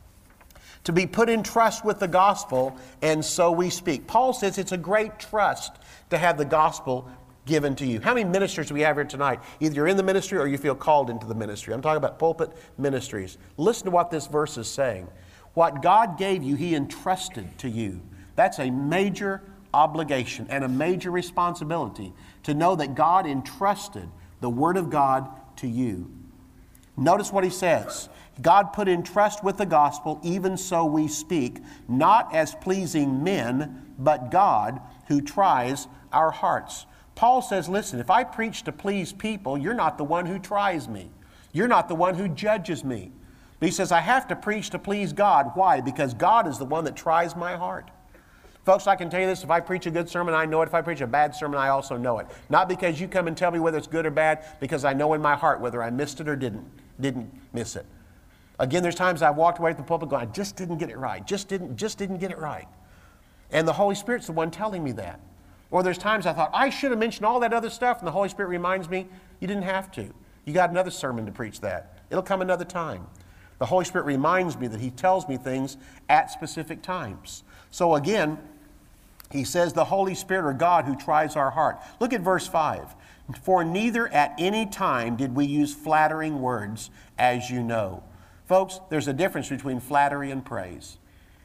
to be put in trust with the gospel, and so we speak. Paul says it's a great trust to have the gospel given to you. How many ministers do we have here tonight? Either you're in the ministry or you feel called into the ministry. I'm talking about pulpit ministries. Listen to what this verse is saying. What God gave you, He entrusted to you. That's a major obligation and a major responsibility to know that God entrusted the Word of God to you. Notice what he says. God put in trust with the gospel, even so we speak, not as pleasing men, but God who tries our hearts. Paul says, listen, if I preach to please people, you're not the one who tries me. You're not the one who judges me. But he says, I have to preach to please God. Why? Because God is the one that tries my heart. Folks, I can tell you this, if I preach a good sermon, I know it. If I preach a bad sermon, I also know it. Not because you come and tell me whether it's good or bad, because I know in my heart whether I missed it or didn't, didn't miss it. Again, there's times I've walked away from the pulpit going, I just didn't get it right. Just didn't, just didn't get it right. And the Holy Spirit's the one telling me that. Or there's times I thought, I should have mentioned all that other stuff, and the Holy Spirit reminds me, you didn't have to. You got another sermon to preach that. It'll come another time. The Holy Spirit reminds me that He tells me things at specific times. So again, he says the Holy Spirit or God who tries our heart. Look at verse five. For neither at any time did we use flattering words, as you know. Folks, there's a difference between flattery and praise.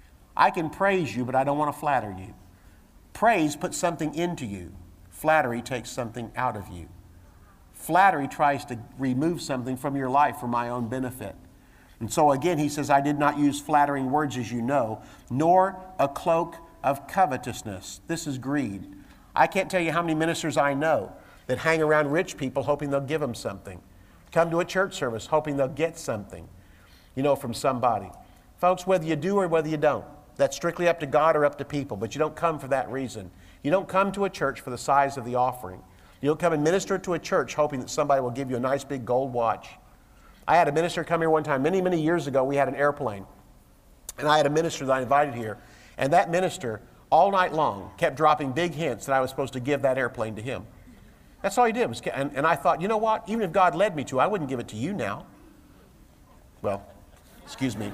I can praise you, but I don't want to flatter you. Praise puts something into you. Flattery takes something out of you. Flattery tries to remove something from your life for my own benefit. And so again, he says, I did not use flattering words, as you know, nor a cloak of covetousness. This is greed. I can't tell you how many ministers I know that hang around rich people hoping they'll give them something. Come to a church service hoping they'll get something, you know, from somebody. Folks, whether you do or whether you don't, that's strictly up to God or up to people, but you don't come for that reason. You don't come to a church for the size of the offering. You don't come and minister to a church hoping that somebody will give you a nice big gold watch. I had a minister come here one time, many, many years ago. We had an airplane, and I had a minister that I invited here, and that minister, all night long, kept dropping big hints that I was supposed to give that airplane to him. That's all he did. Was, and, and I thought, you know what? Even if God led me to, I wouldn't give it to you now. Well, excuse me.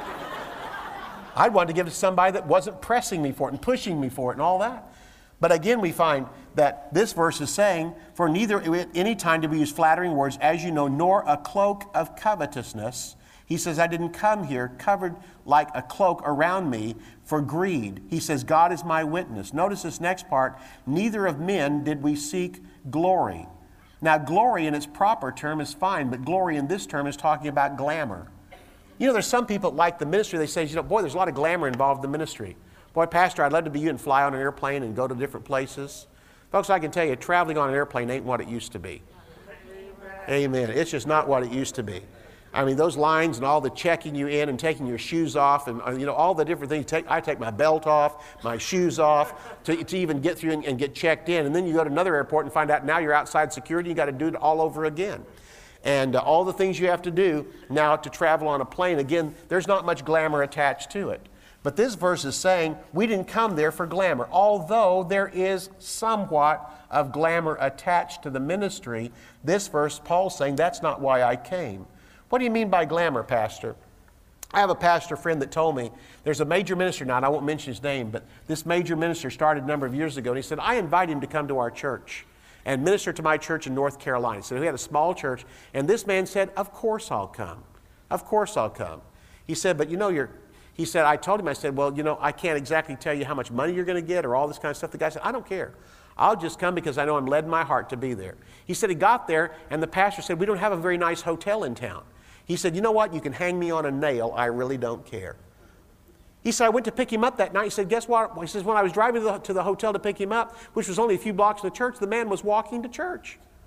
I'd want to give it to somebody that wasn't pressing me for it and pushing me for it and all that. But again, we find that this verse is saying, for neither at any time did we use flattering words, as you know, nor a cloak of covetousness. He says, I didn't come here covered like a cloak around me for greed. He says, God is my witness. Notice this next part, neither of men did we seek glory. Now, glory in its proper term is fine, but glory in this term is talking about glamour. You know, there's some people that like the ministry, they say, you know, boy, there's a lot of glamour involved in the ministry. Boy, Pastor, I'd love to be you and fly on an airplane and go to different places. Folks, I can tell you, traveling on an airplane ain't what it used to be. Amen. It's just not what it used to be. I mean, those lines and all the checking you in and taking your shoes off and, you know, all the different things. Take, I take my belt off, my shoes off to, to even get through and, and get checked in. And then you go to another airport and find out now you're outside security. You got to do it all over again. And uh, all the things you have to do now to travel on a plane, again, there's not much glamour attached to it. But this verse is saying we didn't come there for glamour. Although there is somewhat of glamour attached to the ministry, this verse, Paul's saying that's not why I came. What do you mean by glamour, Pastor? I have a pastor friend that told me there's a major minister now, and I won't mention his name, but this major minister started a number of years ago, and he said, I invite him to come to our church and minister to my church in North Carolina. He said, we had a small church, and this man said, of course I'll come. Of course I'll come. He said, but you know, you're He said, I told him, I said, well, you know, I can't exactly tell you how much money you're going to get or all this kind of stuff. The guy said, I don't care. I'll just come because I know I'm led in my heart to be there. He said he got there, and the pastor said, we don't have a very nice hotel in town. He said, you know what? You can hang me on a nail. I really don't care. He said, I went to pick him up that night. He said, guess what? He says, when I was driving to the, to the hotel to pick him up, which was only a few blocks from the church, the man was walking to church.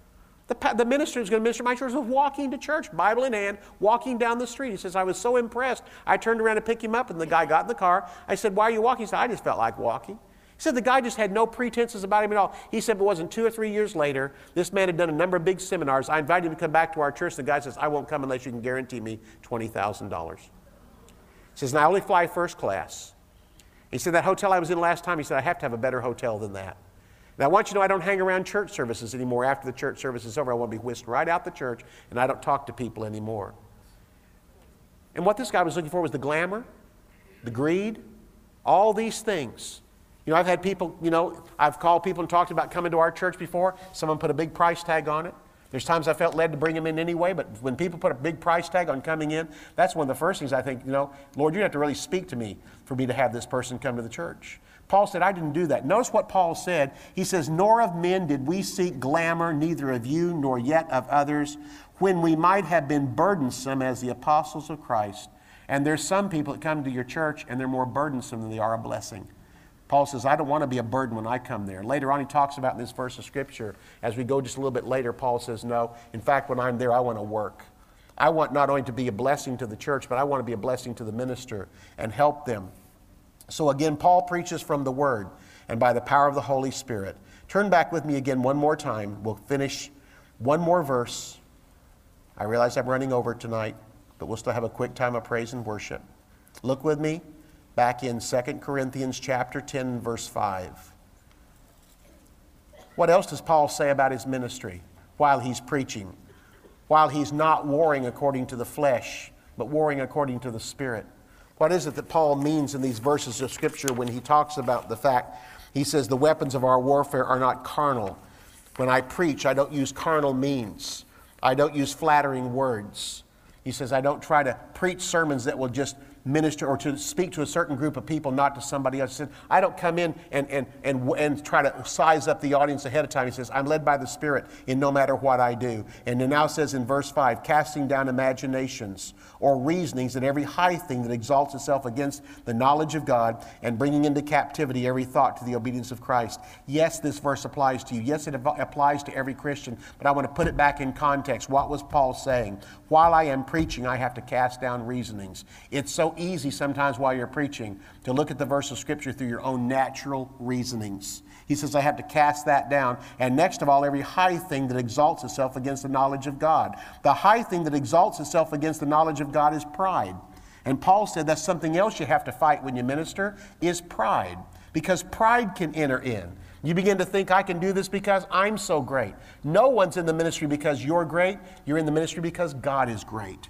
The, the minister who's going to minister at my church was walking to church, Bible in hand, walking down the street. He says, I was so impressed. I turned around to pick him up, and the guy got in the car. I said, why are you walking? He said, I just felt like walking. He said the guy just had no pretenses about him at all. He said it wasn't two or three years later, this man had done a number of big seminars. I invited him to come back to our church. The guy says, I won't come unless you can guarantee me twenty thousand dollars. He says, and I only fly first class. He said, that hotel I was in last time, he said, I have to have a better hotel than that. And I want you to know I don't hang around church services anymore. After the church service is over, I want to be whisked right out the church, and I don't talk to people anymore. And what this guy was looking for was the glamour, the greed, all these things. You know, I've had people, you know, I've called people and talked about coming to our church before. Someone put a big price tag on it. There's times I felt led to bring them in anyway, but when people put a big price tag on coming in, that's one of the first things I think, you know, Lord, you have to really speak to me for me to have this person come to the church. Paul said, I didn't do that. Notice what Paul said. He says, nor of men did we seek glamour, neither of you, nor yet of others, when we might have been burdensome as the apostles of Christ. And there's some people that come to your church and they're more burdensome than they are a blessing. Paul says, I don't want to be a burden when I come there. Later on, he talks about in this verse of Scripture. As we go just a little bit later, Paul says, no, in fact, when I'm there, I want to work. I want not only to be a blessing to the church, but I want to be a blessing to the minister and help them. So again, Paul preaches from the Word and by the power of the Holy Spirit. Turn back with me again one more time. We'll finish one more verse. I realize I'm running over tonight, but we'll still have a quick time of praise and worship. Look with me back in Second Corinthians chapter ten, verse five. What else does Paul say about his ministry while he's preaching? While he's not warring according to the flesh, but warring according to the Spirit. What is it that Paul means in these verses of Scripture when he talks about the fact, he says, the weapons of our warfare are not carnal. When I preach, I don't use carnal means. I don't use flattering words. He says, I don't try to preach sermons that will just minister or to speak to a certain group of people, not to somebody else. He said, I don't come in and, and, and, and try to size up the audience ahead of time. He says, I'm led by the Spirit in no matter what I do. And it now says in verse five, casting down imaginations or reasonings and every high thing that exalts itself against the knowledge of God, and bringing into captivity every thought to the obedience of Christ. Yes, this verse applies to you. Yes, it applies to every Christian, but I want to put it back in context. What was Paul saying? While I am preaching, I have to cast down reasonings. It's so easy sometimes while you're preaching to look at the verse of Scripture through your own natural reasonings. He says, I have to cast that down. And next of all, every high thing that exalts itself against the knowledge of God. The high thing that exalts itself against the knowledge of God is pride. And Paul said that's something else you have to fight when you minister, is pride. Because pride can enter in. You begin to think, I can do this because I'm so great. No one's in the ministry because you're great. You're in the ministry because God is great.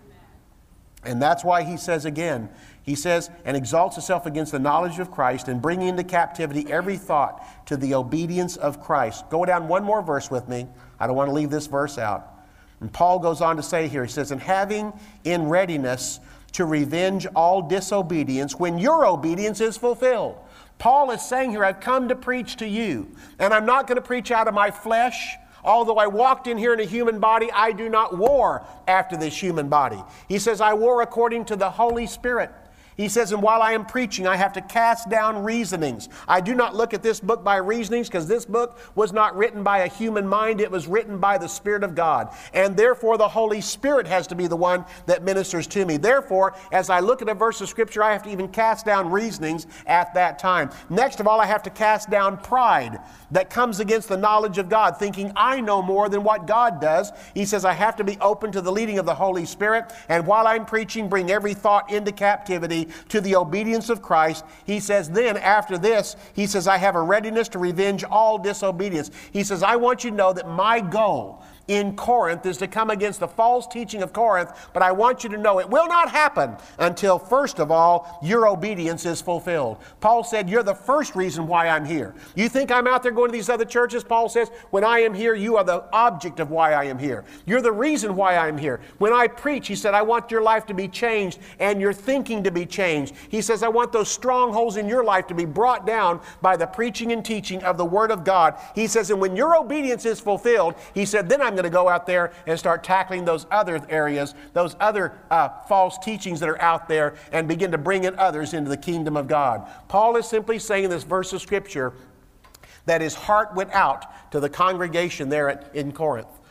And that's why he says again, he says, and exalts itself against the knowledge of Christ, and bringing into captivity every thought to the obedience of Christ. Go down one more verse with me. I don't want to leave this verse out. And Paul goes on to say here, he says, and having in readiness to revenge all disobedience when your obedience is fulfilled. Paul is saying here, I've come to preach to you, and I'm not going to preach out of my flesh. Although I walked in here in a human body, I do not war after this human body. He says, I war according to the Holy Spirit. He says, and while I am preaching, I have to cast down reasonings. I do not look at this book by reasonings, because this book was not written by a human mind. It was written by the Spirit of God. And therefore, the Holy Spirit has to be the one that ministers to me. Therefore, as I look at a verse of Scripture, I have to even cast down reasonings at that time. Next of all, I have to cast down pride that comes against the knowledge of God, thinking I know more than what God does. He says, I have to be open to the leading of the Holy Spirit. And while I'm preaching, bring every thought into captivity to the obedience of Christ. He says then after this, he says, I have a readiness to revenge all disobedience. He says, I want you to know that my goal in Corinth is to come against the false teaching of Corinth, but I want you to know it will not happen until, first of all, your obedience is fulfilled. Paul said, you're the first reason why I'm here. You think I'm out there going to these other churches? Paul says, when I am here, you are the object of why I am here. You're the reason why I'm here. When I preach, he said, I want your life to be changed and your thinking to be changed. He says, I want those strongholds in your life to be brought down by the preaching and teaching of the Word of God. He says, and when your obedience is fulfilled, he said, then I'm going to go out there and start tackling those other areas, those other uh, false teachings that are out there, and begin to bring in others into the kingdom of God. Paul is simply saying in this verse of Scripture that his heart went out to the congregation there at, in Corinth.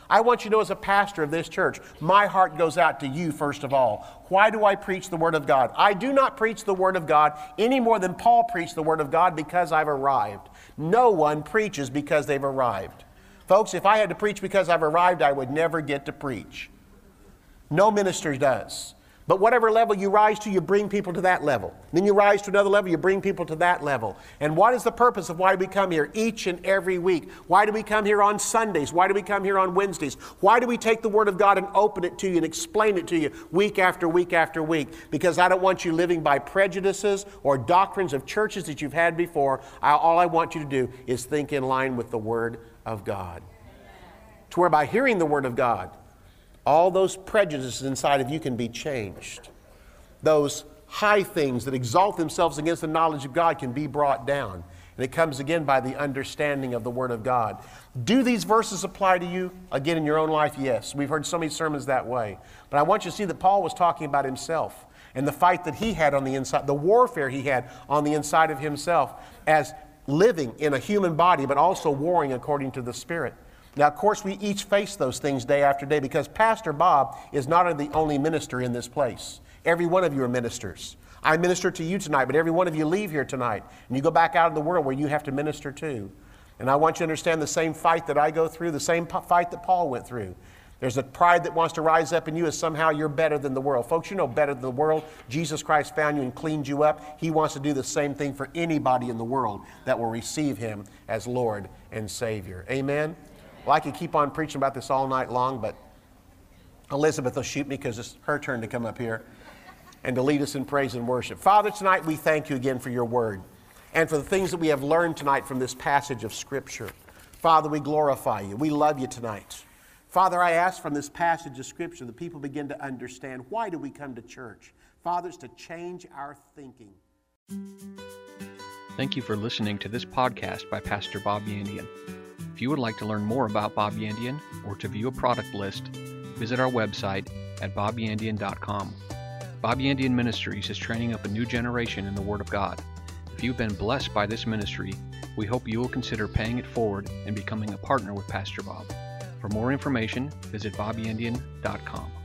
I want you to know as a pastor of this church, my heart goes out to you first of all. Why do I preach the Word of God? I do not preach the Word of God any more than Paul preached the Word of God because I've arrived. No one preaches because they've arrived. Folks, if I had to preach because I've arrived, I would never get to preach. No minister does. But whatever level you rise to, you bring people to that level. Then you rise to another level, you bring people to that level. And what is the purpose of why we come here each and every week? Why do we come here on Sundays? Why do we come here on Wednesdays? Why do we take the Word of God and open it to you and explain it to you week after week after week? Because I don't want you living by prejudices or doctrines of churches that you've had before. I, all I want you to do is think in line with the Word of God. To where by hearing the Word of God, all those prejudices inside of you can be changed. Those high things that exalt themselves against the knowledge of God can be brought down. And it comes again by the understanding of the Word of God. Do these verses apply to you? Again, in your own life, yes. We've heard so many sermons that way. But I want you to see that Paul was talking about himself and the fight that he had on the inside, the warfare he had on the inside of himself as living in a human body, but also warring according to the Spirit. Now, of course, we each face those things day after day because Pastor Bob is not the only minister in this place. Every one of you are ministers. I minister to you tonight, but every one of you leave here tonight and you go back out in the world where you have to minister too. And I want you to understand the same fight that I go through, the same fight that Paul went through. There's a pride that wants to rise up in you as somehow you're better than the world. Folks, you know better than the world. Jesus Christ found you and cleaned you up. He wants to do the same thing for anybody in the world that will receive Him as Lord and Savior. Amen? Well, I could keep on preaching about this all night long, but Elizabeth will shoot me because it's her turn to come up here and to lead us in praise and worship. Father, tonight we thank you again for your word and for the things that we have learned tonight from this passage of Scripture. Father, we glorify you. We love you tonight. Father, I ask from this passage of Scripture that people begin to understand, why do we come to church? Father, it's to change our thinking. Thank you for listening to this podcast by Pastor Bob Yandian. If you would like to learn more about Bob Yandian or to view a product list, visit our website at bob yandian dot com. Bob Yandian Ministries is training up a new generation in the Word of God. If you've been blessed by this ministry, we hope you will consider paying it forward and becoming a partner with Pastor Bob. For more information, visit bob yandian dot com.